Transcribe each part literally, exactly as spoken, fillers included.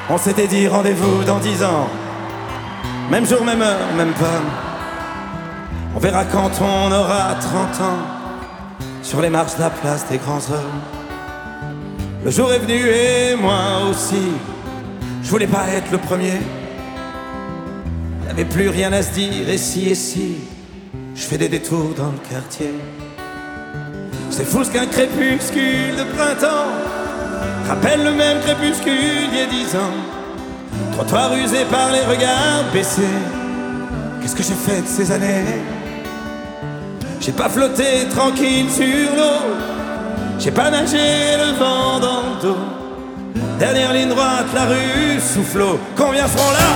On s'était dit rendez-vous dans dix ans. Même jour, même heure, même pomme. On verra quand on aura trente ans, sur les marches de la place des grands hommes. Le jour est venu et moi aussi. Je voulais pas être le premier. Il n'avait plus rien à se dire, et si, et si je fais des détours dans le quartier. C'est fou ce qu'un crépuscule de printemps rappelle le même crépuscule d'il y a dix ans. Trottoir usé par les regards baissés. Qu'est-ce que j'ai fait de ces années? J'ai pas flotté tranquille sur l'eau, j'ai pas nagé le vent dans le dos. Dernière ligne droite, la rue souffle l'eau. Combien seront là?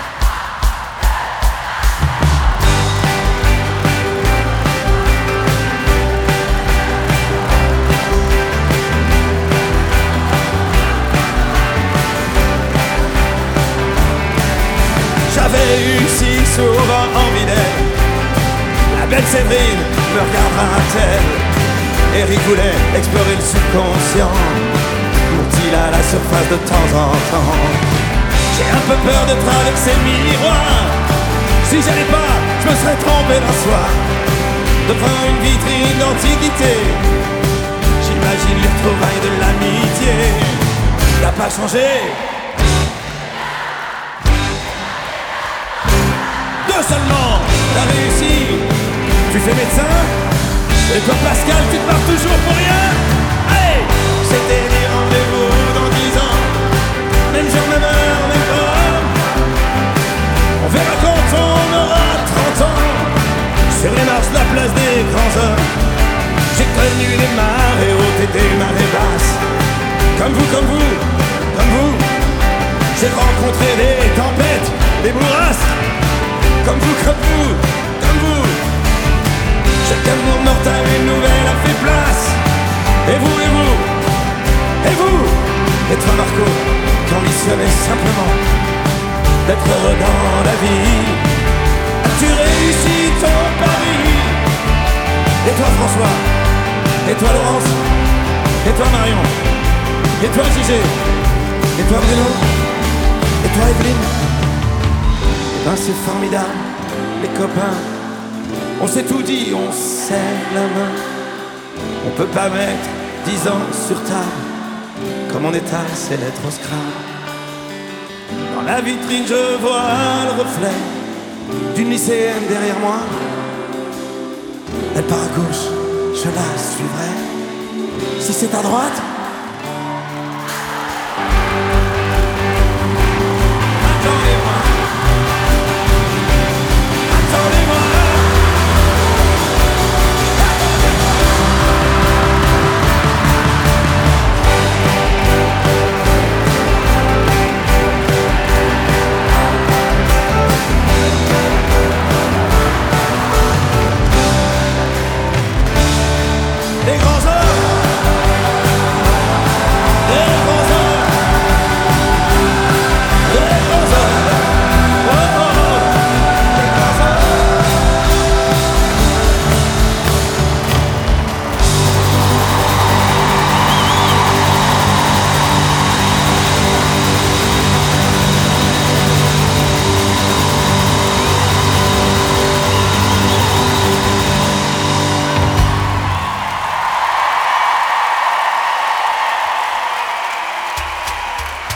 J'avais eu si souvent envie d'elle. La belle Séverine me regardera-t-elle? Eric voulait explorer le subconscient. Monte-t-il à la surface de temps en temps? J'ai un peu peur de traverser le miroir. Si j'allais pas, je me serais trompé d'un soir. Devant une vitrine d'antiquité, j'imagine les retrouvailles de l'amitié. T'as pas changé? Deux seulement, t'as réussi. Tu fais médecin? Et toi Pascal, tu te barres toujours pour rien? Allez, c'était des rendez-vous dans dix ans. Même jour, même heure, même homme. On verra quand on aura trente ans, sur les marches de la place des grands hommes. J'ai connu des marées hautes et des marées basses. Comme vous, comme vous, comme vous. J'ai rencontré des tempêtes, des bourrasques. Comme vous, comme vous, comme vous. Chaque amour mortel, une nouvelle a fait place. Et vous, et vous, et vous. Et toi Marco, qui ambitionnais simplement d'être heureux dans la vie. As-tu réussi ton pari? Et toi François? Et toi Laurence? Et toi Marion? Et toi Gigé? Et toi Bruno? Et toi Evelyne? Eh ben c'est formidable, les copains. On s'est tout dit, on serre la main. On peut pas mettre dix ans sur table, comme on étale ses lettres au Scrabble. Dans la vitrine je vois le reflet d'une lycéenne derrière moi. Elle part à gauche, je la suivrai. Si c'est à droite,